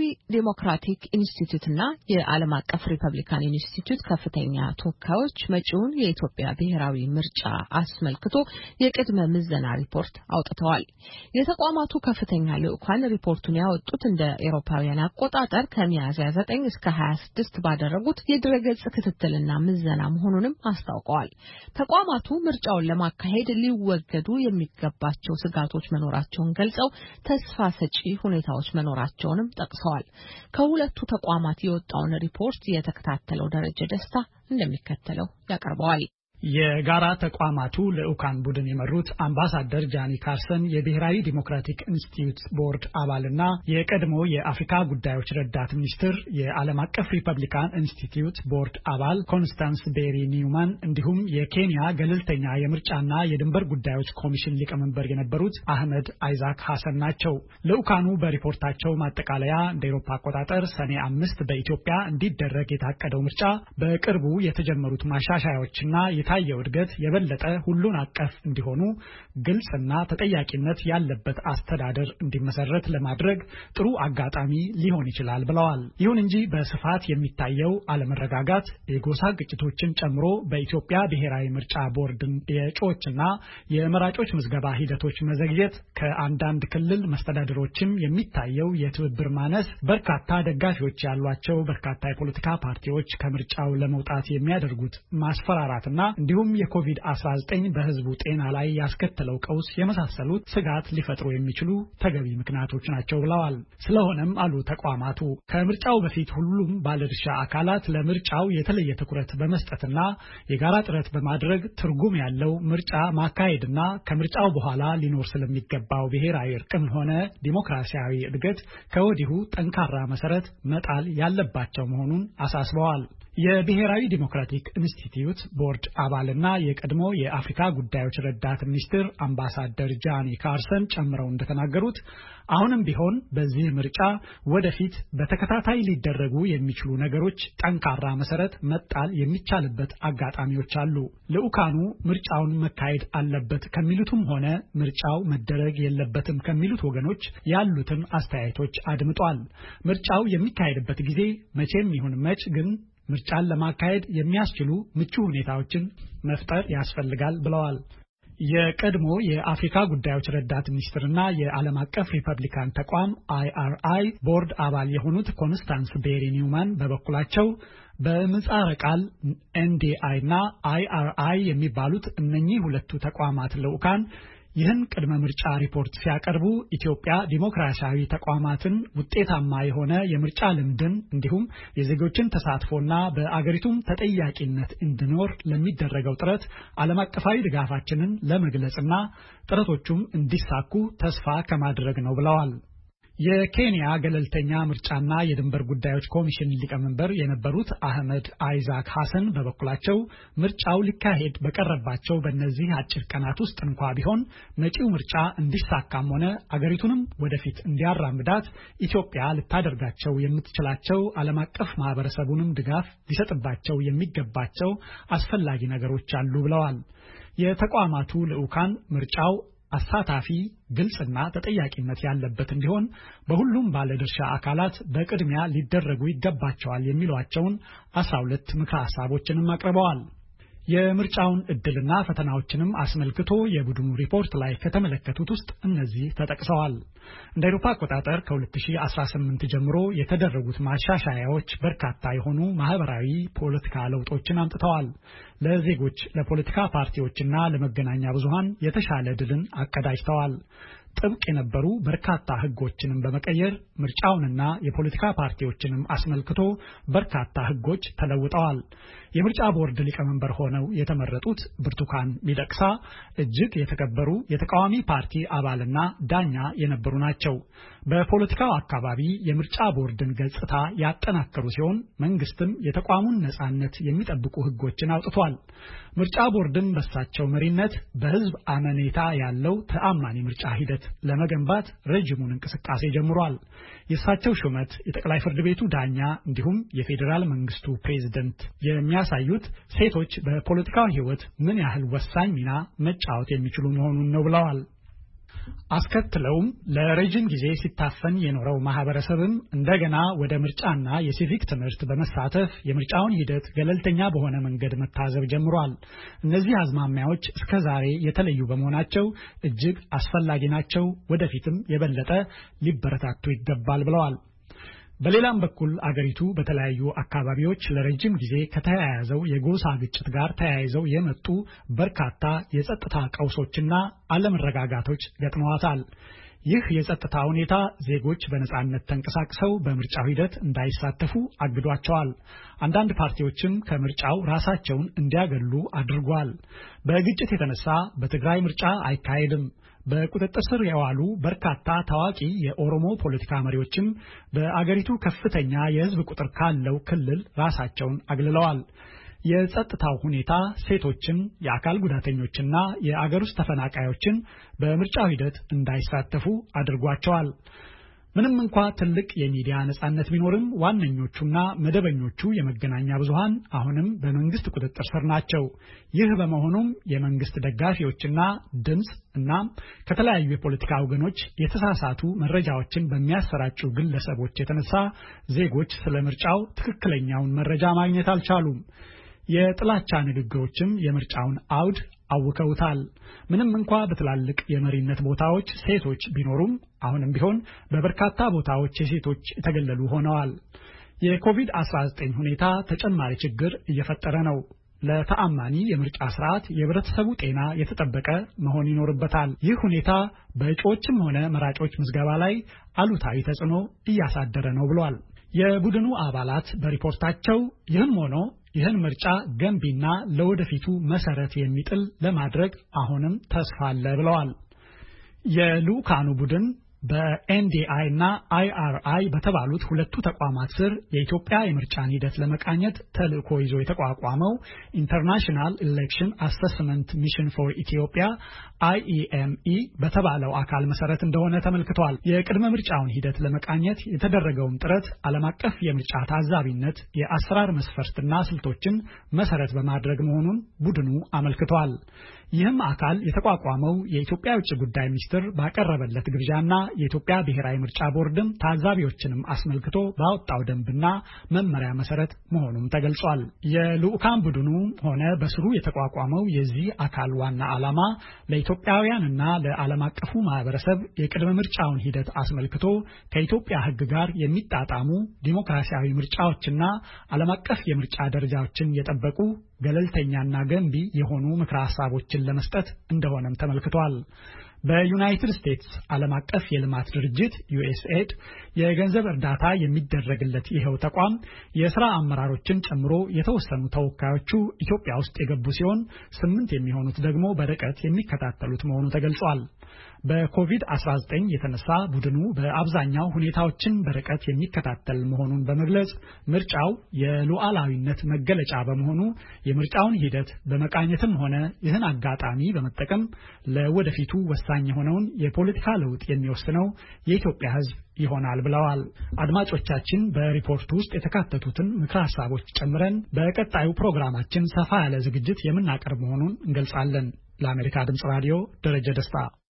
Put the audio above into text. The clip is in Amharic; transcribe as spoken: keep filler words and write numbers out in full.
ዲሞክራቲክ ኢንስቲትዩትና የዓለም አቀፍ ሪፐብሊካን ኢንስቲትዩት ከፍተኛ ተወካዮች መጪውን የኢትዮጵያ ብሔራዊ ምርጫ አስመልክቶ የቅድመ ምዘና ሪፖርት አውጥተዋል። የተቋማቱ ከፍተኛ ልዑካን ሪፖርቱን ያወጡት እንደ ኤሮፓውያን አቆጣጠር ከሚያዝያ ዘጠኝ እስከ ሃያ ስድስት ባደረጉት የድረገጽ ክትትልና ምዘና መሆኑንም አስታውቀዋል። ተቋማቱ ምርጫውን ለማካሄድ ሊወገዱ የሚገባቸው ስጋቶች መኖራቸውን ገልጸው ተስፋ ሰጪ ሁኔታዎች መኖራቸውንም ጠቅሰዋል። ከሁለቱ ተቋማት የወጣውን ሪፖርት የተከታተለው ደረጀ ደስታ እንደሚከተለው ያቀርበዋል። የጋራ ተቋማቱ ልዑካን ቡድን የመሩት አምባሳደር ጃኒ ካርሰን የብሔራዊ ዲሞክራቲክ ኢንስቲትዩት ቦርድ አባልና የቀድሞ የአፍሪካ ጉዳዮች ረዳት ሚኒስትር የዓለም አቀፍ ሪፐብሊካን ኢንስቲትዩት ቦርድ አባል ኮንስታንስ ቤሪ ኒውማን እንዲሁም የኬንያ ገለልተኛ የምርጫና የድንበር ጉዳዮች ኮሚሽን ሊቀመንበር የነበሩት አህመድ አይዛክ ሐሰን ናቸው። ልዑካኑ በሪፖርታቸው ማጠቃለያ እንደ አውሮፓ አቆጣጠር ሰኔ አምስት በኢትዮጵያ እንዲደረግ የታቀደው ምርጫ በቅርቡ የተጀመሩት ማሻሻያዎችና የታየው እድገት የበለጠ ሁሉን አቀፍ እንዲሆኑ ግልጽና ተጠያቂነት ያለበት አስተዳደር እንዲመሰረት ለማድረግ ጥሩ አጋጣሚ ሊሆን ይችላል ብለዋል። ይሁን እንጂ በስፋት የሚታየው አለመረጋጋት የጎሳ ግጭቶችን ጨምሮ በኢትዮጵያ ብሔራዊ ምርጫ ቦርድን የእጩዎችና የመራጮች ምዝገባ ሂደቶች መዘግየት ከአንዳንድ ክልል መስተዳድሮችም የሚታየው የትብብር ማነስ በርካታ ደጋፊዎች ያሏቸው በርካታ የፖለቲካ ፓርቲዎች ከምርጫው ለመውጣት የሚያደርጉት ማስፈራራትና እንዲሁም የኮቪድ አስራ ዘጠኝ በህዝቡ ጤና ላይ ያስከተለው ቀውስ የመሳሰሉት ስጋት ሊፈጥሩ የሚችሉ ተገቢ ምክንያቶች ናቸው ብለዋል። ስለሆነም አሉ ተቋማቱ ከምርጫው በፊት ሁሉም ባለድርሻ አካላት ለምርጫው የተለየ ትኩረት በመስጠትና የጋራ ጥረት በማድረግ ትርጉም ያለው ምርጫ ማካሄድና ከምርጫው በኋላ ሊኖር ስለሚገባው ብሔራዊ እርቅም ሆነ ዲሞክራሲያዊ እድገት ከወዲሁ ጠንካራ መሰረት መጣል ያለባቸው መሆኑን አሳስበዋል። የብሔራዊ ዲሞክራቲክ ኢንስቲትዩት ቦርድ አባልና የቀድሞ የአፍሪካ ጉዳዮች ረዳት ሚኒስትር አምባሳደር ጃኒ ካርሰን ጨምረው እንደተናገሩት አሁንም ቢሆን በዚህ ምርጫ ወደፊት በተከታታይ ሊደረጉ የሚችሉ ነገሮች ጠንካራ መሰረት መጣል የሚቻልበት አጋጣሚዎች አሉ። ልዑካኑ ምርጫውን መካሄድ አለበት ከሚሉትም ሆነ ምርጫው መደረግ የለበትም ከሚሉት ወገኖች ያሉትን አስተያየቶች አድምጧል። ምርጫው የሚካሄድበት ጊዜ መቼም ይሁን መች ግን ምርጫን ለማካሄድ የሚያስችሉ ምቹ ሁኔታዎችን መፍጠር ያስፈልጋል ብለዋል። የቀድሞ የአፍሪካ ጉዳዮች ረዳት ሚኒስትርና የዓለም አቀፍ ሪፐብሊካን ተቋም አይ አር አይ ቦርድ አባል የሆኑት ኮንስታንስ ቤሪ ኒውማን በበኩላቸው በምህጻረ ቃል ኤን ዲ አይ እና አይ አር አይ የሚባሉት እነኚህ ሁለቱ ተቋማት ልዑካን ይህን ቅድመ ምርጫ ሪፖርት ሲያቀርቡ ኢትዮጵያ ዲሞክራሲያዊ ተቋማትን ውጤታማ የሆነ የምርጫ ልምድን እንዲሁም የዜጎችን ተሳትፎና በአገሪቱም ተጠያቂነት እንዲኖር ለሚደረገው ጥረት ዓለም አቀፋዊ ድጋፋችንን ለመግለጽና ጥረቶቹም እንዲሳኩ ተስፋ ከማድረግ ነው ብለዋል። የኬንያ ገለልተኛ ምርጫና የድንበር ጉዳዮች ኮሚሽን ሊቀመንበር የነበሩት አህመድ አይዛክ ሐሰን በበኩላቸው ምርጫው ሊካሄድ በቀረባቸው በእነዚህ አጭር ቀናት ውስጥ እንኳን ቢሆን መጪው ምርጫ እንዲሳካም ሆነ አገሪቱንም ወደፊት እንዲያራምዳት ኢትዮጵያ ልታደርጋቸው የምትችላቸው ዓለም አቀፍ ማህበረሰቡንም ድጋፍ ሊሰጥባቸው የሚገባቸው አስፈላጊ ነገሮች አሉ ብለዋል። የተቋማቱ ልዑካን ምርጫው አሳታፊ ግልጽና ተጠያቂነት ያለበት እንዲሆን በሁሉም ባለድርሻ አካላት በቅድሚያ ሊደረጉ ይገባቸዋል የሚሏቸውን አስራ ሁለት ምክረ ሐሳቦችንም አቅርበዋል። የምርጫውን እድልና ፈተናዎችንም አስመልክቶ የቡድኑ ሪፖርት ላይ ከተመለከቱት ውስጥ እነዚህ ተጠቅሰዋል። እንደ አውሮፓ አቆጣጠር ከ2018 ጀምሮ የተደረጉት ማሻሻያዎች በርካታ የሆኑ ማህበራዊ ፖለቲካ ለውጦችን አምጥተዋል። ለዜጎች፣ ለፖለቲካ ፓርቲዎችና ለመገናኛ ብዙሃን የተሻለ ድልን አቀዳጅተዋል። ጥብቅ የነበሩ በርካታ ህጎችንም በመቀየር ምርጫውንና የፖለቲካ ፓርቲዎችንም አስመልክቶ በርካታ ህጎች ተለውጠዋል። የምርጫ ቦርድ ሊቀመንበር ሆነው የተመረጡት ብርቱካን ሚደቅሳ እጅግ የተከበሩ የተቃዋሚ ፓርቲ አባልና ዳኛ የነበሩ ናቸው። በፖለቲካው አካባቢ የምርጫ ቦርድን ገጽታ ያጠናከሩ ሲሆን መንግስትም የተቋሙን ነጻነት የሚጠብቁ ህጎችን አውጥቷል። ምርጫ ቦርድን በሳቸው መሪነት በህዝብ አመኔታ ያለው ተአማኒ ምርጫ ሂደት ለመገንባት ረጅሙን እንቅስቃሴ ጀምሯል። የሳቸው ሹመት የጠቅላይ ፍርድ ቤቱ ዳኛ እንዲሁም የፌዴራል መንግስቱ ፕሬዝዳንት የሚያሳዩት ሴቶች በፖለቲካው ህይወት ምን ያህል ወሳኝ ሚና መጫወት የሚችሉ መሆኑን ነው ብለዋል። አስከትለውም ለረጅም ጊዜ ሲታፈን የኖረው ማህበረሰብም እንደገና ወደ ምርጫና የሲቪክ ትምህርት በመሳተፍ የምርጫውን ሂደት ገለልተኛ በሆነ መንገድ መታዘብ ጀምሯል። እነዚህ አዝማሚያዎች እስከዛሬ የተለዩ በመሆናቸው እጅግ አስፈላጊ ናቸው፣ ወደፊትም የበለጠ ሊበረታቱ ይገባል ብለዋል። በሌላም በኩል አገሪቱ በተለያዩ አካባቢዎች ለረጅም ጊዜ ከተያያዘው የጎሳ ግጭት ጋር ተያይዘው የመጡ በርካታ የጸጥታ ቀውሶችና አለመረጋጋቶች ገጥመዋታል። ይህ የጸጥታ ሁኔታ ዜጎች በነጻነት ተንቀሳቅሰው በምርጫው ሂደት እንዳይሳተፉ አግዷቸዋል። አንዳንድ ፓርቲዎችም ከምርጫው ራሳቸውን እንዲያገሉ አድርጓል። በግጭት የተነሳ በትግራይ ምርጫ አይካሄድም። በቁጥጥር ስር የዋሉ በርካታ ታዋቂ የኦሮሞ ፖለቲካ መሪዎችም በአገሪቱ ከፍተኛ የሕዝብ ቁጥር ካለው ክልል ራሳቸውን አግልለዋል። የጸጥታው ሁኔታ ሴቶችን፣ የአካል ጉዳተኞችና የአገር ውስጥ ተፈናቃዮችን በምርጫው ሂደት እንዳይሳተፉ አድርጓቸዋል። ምንም እንኳ ትልቅ የሚዲያ ነጻነት ቢኖርም ዋነኞቹና መደበኞቹ የመገናኛ ብዙሃን አሁንም በመንግስት ቁጥጥር ስር ናቸው። ይህ በመሆኑም የመንግስት ደጋፊዎችና ድምጽ እና ከተለያዩ የፖለቲካ ወገኖች የተሳሳቱ መረጃዎችን በሚያሰራጩ ግለሰቦች የተነሳ ዜጎች ስለ ምርጫው ትክክለኛውን መረጃ ማግኘት አልቻሉም። የጥላቻ ንግግሮችም የምርጫውን አውድ አውከውታል። ምንም እንኳ በትላልቅ የመሪነት ቦታዎች ሴቶች ቢኖሩም አሁንም ቢሆን በበርካታ ቦታዎች የሴቶች የተገለሉ ሆነዋል። የኮቪድ አስራ ዘጠኝ ሁኔታ ተጨማሪ ችግር እየፈጠረ ነው። ለተአማኒ የምርጫ ስርዓት የህብረተሰቡ ጤና የተጠበቀ መሆን ይኖርበታል። ይህ ሁኔታ በእጩዎችም ሆነ መራጮች ምዝገባ ላይ አሉታዊ ተጽዕኖ እያሳደረ ነው ብሏል። የቡድኑ አባላት በሪፖርታቸው ይህም ሆኖ ይህን ምርጫ ገንቢና ለወደፊቱ መሰረት የሚጥል ለማድረግ አሁንም ተስፋ አለ ብለዋል። የልኡካኑ ቡድን በኤንዲአይ እና አይአርአይ በተባሉት ሁለቱ ተቋማት ስር የኢትዮጵያ የምርጫን ሂደት ለመቃኘት ተልእኮ ይዞ የተቋቋመው ኢንተርናሽናል ኤሌክሽን አሰስመንት ሚሽን ፎር ኢትዮጵያ አይኢኤምኢ በተባለው አካል መሰረት እንደሆነ ተመልክቷል። የቅድመ ምርጫውን ሂደት ለመቃኘት የተደረገውን ጥረት ዓለም አቀፍ የምርጫ ታዛቢነት የአሰራር መስፈርትና ስልቶችን መሰረት በማድረግ መሆኑን ቡድኑ አመልክቷል። ይህም አካል የተቋቋመው የኢትዮጵያ ውጭ ጉዳይ ሚኒስትር ባቀረበለት ግብዣና የኢትዮጵያ ብሔራዊ ምርጫ ቦርድም ታዛቢዎችንም አስመልክቶ ባወጣው ደንብና መመሪያ መሰረት መሆኑም ተገልጿል። የልኡካን ቡድኑ ሆነ በስሩ የተቋቋመው የዚህ አካል ዋና ዓላማ ለኢትዮጵያውያንና ለዓለም አቀፉ ማህበረሰብ የቅድመ ምርጫውን ሂደት አስመልክቶ ከኢትዮጵያ ሕግ ጋር የሚጣጣሙ ዲሞክራሲያዊ ምርጫዎችና ዓለም አቀፍ የምርጫ ደረጃዎችን የጠበቁ ገለልተኛና ገንቢ የሆኑ ምክረ ሀሳቦችን ለመስጠት እንደሆነም ተመልክቷል። በዩናይትድ ስቴትስ ዓለም አቀፍ የልማት ድርጅት ዩኤስኤድ የገንዘብ እርዳታ የሚደረግለት ይኸው ተቋም የሥራ አመራሮችን ጨምሮ የተወሰኑ ተወካዮቹ ኢትዮጵያ ውስጥ የገቡ ሲሆን ስምንት የሚሆኑት ደግሞ በርቀት የሚከታተሉት መሆኑ ተገልጿል። በኮቪድ አስራ ዘጠኝ የተነሳ ቡድኑ በአብዛኛው ሁኔታዎችን በርቀት የሚከታተል መሆኑን በመግለጽ ምርጫው የሉዓላዊነት መገለጫ በመሆኑ የምርጫውን ሂደት በመቃኘትም ሆነ ይህን አጋጣሚ በመጠቀም ለወደፊቱ ወሳኝ የሆነውን የፖለቲካ ለውጥ የሚወስነው የኢትዮጵያ ሕዝብ ይሆናል ብለዋል። አድማጮቻችን፣ በሪፖርቱ ውስጥ የተካተቱትን ምክረ ሀሳቦች ጨምረን በቀጣዩ ፕሮግራማችን ሰፋ ያለ ዝግጅት የምናቀርብ መሆኑን እንገልጻለን። ለአሜሪካ ድምጽ ራዲዮ ደረጀ ደስታ።